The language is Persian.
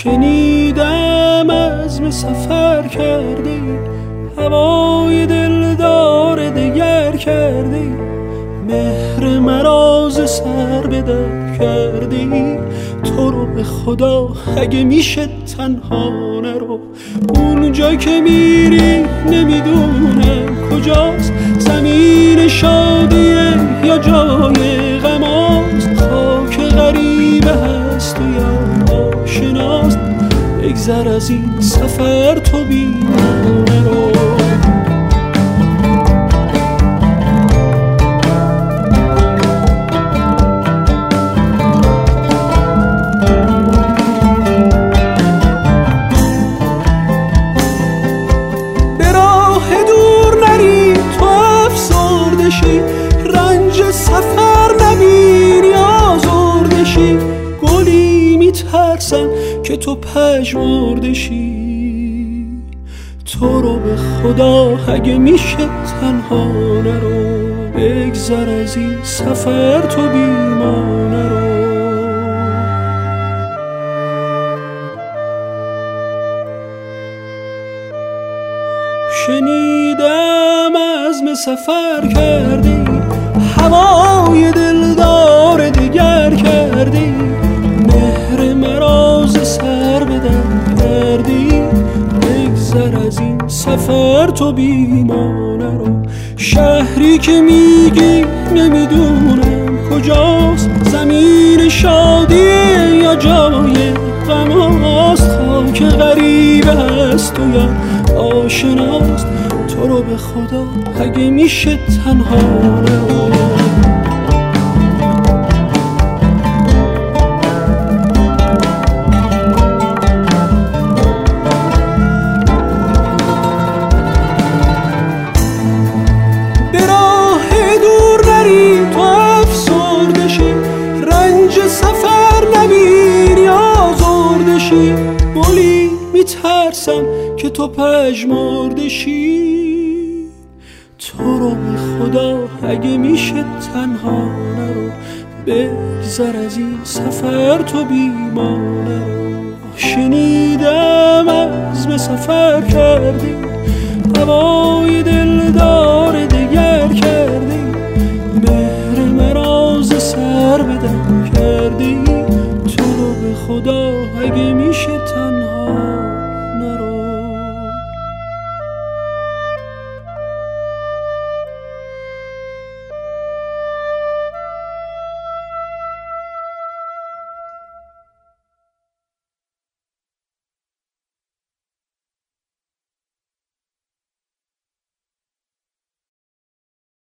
شنیدم عزم سفر کردی، هوای دلدار دگر کردی، مهر مرا ز سر به در کردی. تو رو به خدا اگه میشه تنها نرو، اونجا که میری نمیدونم کجاست، زمین شادیه یا جای غماست، خاک غریبه هست و یا آشناست. بگذر از این سفر تو بی ما نرو. رنج سفر نبینی آزرده شی، گلی میترسم که تو پژمرده شی. تو رو به خدا اگه میشه تنها نرو، بگذر از این سفر تو بی ما نرو. شنیدم عزم سفر کردی، هوای دلدار دگر کردی، مهر مرا ز سر به در کردی. بگذر از این سفر تو بی ما نرو. شهری که میگی نمیدونم کجاست، زمین شادیه یا جای غماست، خاک غریبه هست و یا آشناست. تو رو به خدا اگه میشه تنها نرو. به راه دور نری تو افسرده شی، رنج سفر نبینی آزرده شی، گلی میترسم که تو پژمرده شی. تو رو به خدا اگه میشه تنها نرو، بگذر از این سفر تو بی ما نرو. شنیدم عزم سفر کردی، هوای دلدار دگر کردی، مهر مرا ز سر به در کردی.